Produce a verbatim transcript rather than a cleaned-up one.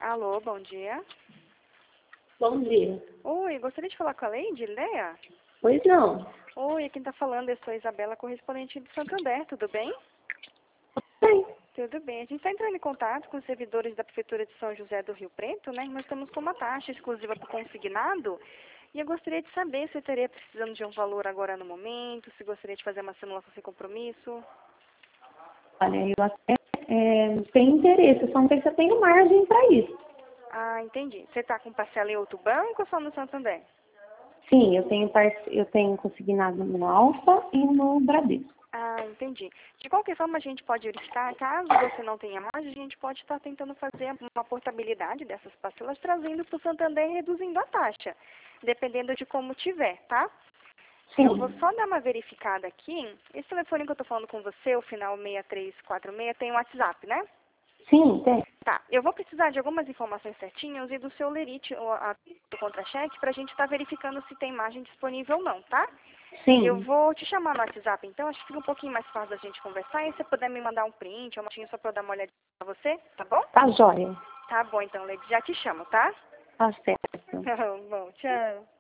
Alô, bom dia. Bom dia. Oi, gostaria de falar com a Leide, Leia? Pois não. Oi, quem está falando, eu sou a Isabela, correspondente do Santander, tudo bem? Sim. Tudo bem. A gente está entrando em contato com os servidores da Prefeitura de São José do Rio Preto, né? Nós estamos com uma taxa exclusiva para o consignado e eu gostaria de saber se você estaria precisando de um valor agora no momento, se gostaria de fazer uma simulação sem compromisso. Olha, eu até é, tenho interesse, só não sei se eu tenho margem para isso. Ah, entendi. Você está com parcela em outro banco ou só no Santander? Sim, eu tenho, par- eu tenho consignado no Alfa e no Bradesco. Ah, entendi. De qualquer forma, a gente pode verificar, caso você não tenha mais, a gente pode estar tentando fazer uma portabilidade dessas parcelas, trazendo para o Santander e reduzindo a taxa, dependendo de como tiver, tá? Eu vou Sim. só dar uma verificada aqui. Esse telefone que eu estou falando com você, o final seis três quatro seis, tem um WhatsApp, né? Sim, tem. Tá, eu vou precisar de algumas informações certinhas e do seu lerite, ou a, do contra-cheque, para a gente estar verificando se tem margem disponível ou não, tá? Eu Sim. vou te chamar no WhatsApp, então acho que fica um pouquinho mais fácil da gente conversar. E se você puder me mandar um print ou uma fotinho só para eu dar uma olhadinha pra você, tá bom? Tá jóia. Tá bom, então, Leide, já te chamo, tá? Tá certo. Bom, tchau.